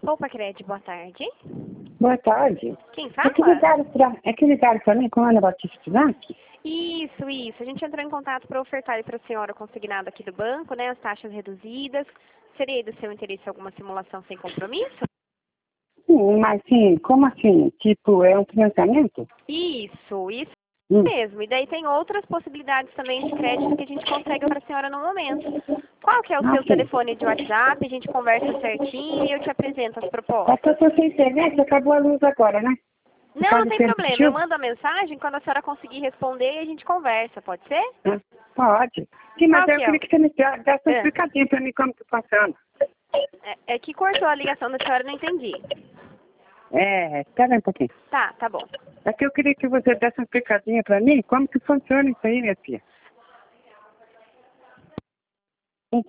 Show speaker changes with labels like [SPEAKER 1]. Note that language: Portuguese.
[SPEAKER 1] Poupa Crédito, boa tarde.
[SPEAKER 2] Boa tarde.
[SPEAKER 1] Quem fala?
[SPEAKER 2] É que ligaram para mim com a Ana Batista Nack?
[SPEAKER 1] Isso. A gente entrou em contato para ofertar para a senhora o consignado aqui do banco, né? As taxas reduzidas. Seria do seu interesse alguma simulação sem compromisso?
[SPEAKER 2] Sim, mas sim, como assim? Tipo, é um financiamento?
[SPEAKER 1] Isso
[SPEAKER 2] Hum.
[SPEAKER 1] mesmo. E daí tem outras possibilidades também de crédito que a gente consegue para a senhora no momento. Qual que é o seu
[SPEAKER 2] Sim.
[SPEAKER 1] telefone de WhatsApp? A gente conversa certinho e eu te apresento as
[SPEAKER 2] É
[SPEAKER 1] propostas.
[SPEAKER 2] que eu tô sem internet, acabou a luz agora, né? Por
[SPEAKER 1] Não,
[SPEAKER 2] causa
[SPEAKER 1] não
[SPEAKER 2] do
[SPEAKER 1] tem
[SPEAKER 2] tempo de
[SPEAKER 1] problema. Eu
[SPEAKER 2] chuva?
[SPEAKER 1] mando a mensagem, quando a senhora conseguir responder, a gente conversa, pode ser?
[SPEAKER 2] Ah, pode. Sim, mas
[SPEAKER 1] Qual
[SPEAKER 2] eu
[SPEAKER 1] que é
[SPEAKER 2] queria
[SPEAKER 1] o...
[SPEAKER 2] que você me desse um
[SPEAKER 1] É,
[SPEAKER 2] explicadinho para mim como que funciona.
[SPEAKER 1] é que cortou a ligação da senhora, não entendi.
[SPEAKER 2] Espera um pouquinho.
[SPEAKER 1] Tá bom.
[SPEAKER 2] É que eu queria que você desse um explicadinho para mim como que funciona isso aí, minha filha.